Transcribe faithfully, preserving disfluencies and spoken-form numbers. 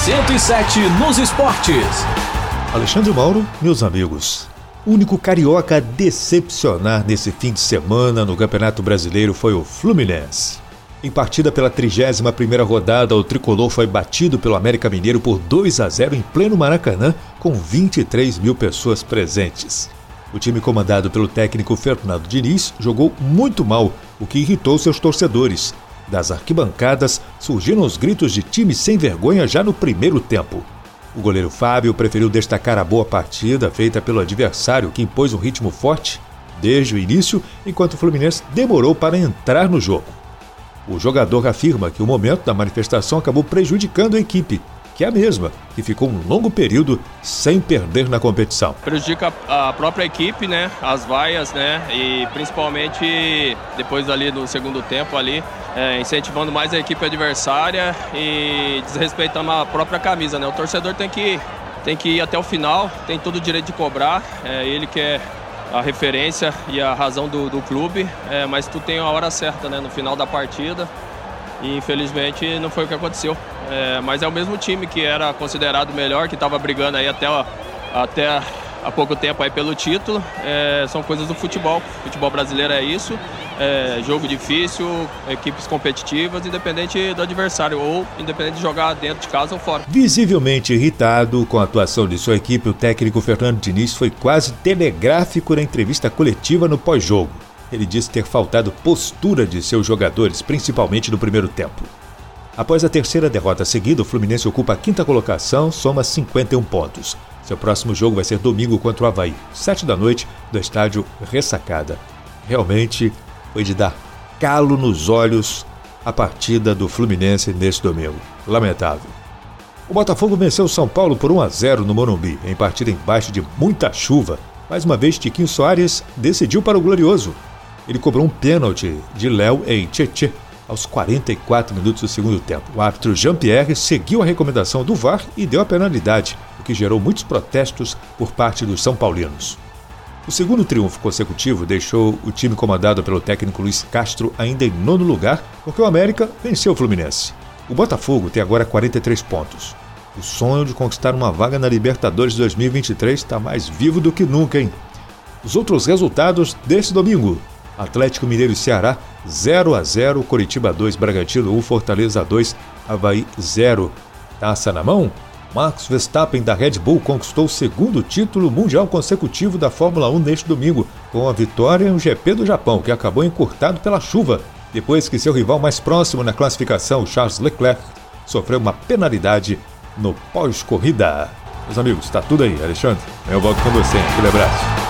cento e sete nos esportes. Alexandre Mauro, meus amigos. O único carioca a decepcionar nesse fim de semana no Campeonato Brasileiro foi o Fluminense. Em partida pela trigésima primeira rodada, o tricolor foi batido pelo América Mineiro por dois a zero em pleno Maracanã, com vinte e três mil pessoas presentes. O time comandado pelo técnico Fernando Diniz jogou muito mal, o que irritou seus torcedores. Das arquibancadas surgiram os gritos de time sem vergonha já no primeiro tempo. O goleiro Fábio preferiu destacar a boa partida feita pelo adversário, que impôs um ritmo forte desde o início, enquanto o Fluminense demorou para entrar no jogo. O jogador afirma que o momento da manifestação acabou prejudicando a equipe, que é a mesma, que ficou um longo período sem perder na competição. Prejudica a própria equipe, né? As vaias, né? E principalmente depois ali no segundo tempo ali, é, incentivando mais a equipe adversária e desrespeitando a própria camisa, né? O torcedor tem que, tem que ir até o final, tem todo o direito de cobrar, é ele que é a referência e a razão do, do clube, é, mas tu tem a hora certa, né? No final da partida. E infelizmente não foi o que aconteceu. É, mas é o mesmo time que era considerado melhor, que estava brigando aí até, até há pouco tempo aí pelo título. É, são coisas do futebol. O futebol brasileiro é isso. É, jogo difícil, equipes competitivas, independente do adversário, ou independente de jogar dentro de casa ou fora. Visivelmente irritado com a atuação de sua equipe, o técnico Fernando Diniz foi quase telegráfico na entrevista coletiva no pós-jogo. Ele disse ter faltado postura de seus jogadores, principalmente no primeiro tempo. Após a terceira derrota seguida, o Fluminense ocupa a quinta colocação, soma cinquenta e um pontos. Seu próximo jogo vai ser domingo contra o Avaí, sete da noite, do estádio Ressacada. Realmente foi de dar calo nos olhos a partida do Fluminense neste domingo. Lamentável. O Botafogo venceu o São Paulo por um a zero no Morumbi, em partida embaixo de muita chuva. Mais uma vez, Tiquinho Soares decidiu para o Glorioso. Ele cobrou um pênalti de Léo em Tietê aos quarenta e quatro minutos do segundo tempo. O árbitro Jean-Pierre seguiu a recomendação do V A R e deu a penalidade, o que gerou muitos protestos por parte dos são paulinos. O segundo triunfo consecutivo deixou o time comandado pelo técnico Luiz Castro ainda em nono lugar, porque o América venceu o Fluminense. O Botafogo tem agora quarenta e três pontos. O sonho de conquistar uma vaga na Libertadores dois mil e vinte e três está mais vivo do que nunca, hein? Os outros resultados desse domingo: Atlético Mineiro e Ceará, zero a zero, Coritiba dois, Bragantino um, Fortaleza dois, Avaí zero. Taça na mão? Max Verstappen da Red Bull conquistou o segundo título mundial consecutivo da Fórmula um neste domingo, com a vitória no G P do Japão, que acabou encurtado pela chuva, depois que seu rival mais próximo na classificação, Charles Leclerc, sofreu uma penalidade no pós-corrida. Meus amigos, tá tudo aí, Alexandre. Eu volto com você. Aquele abraço.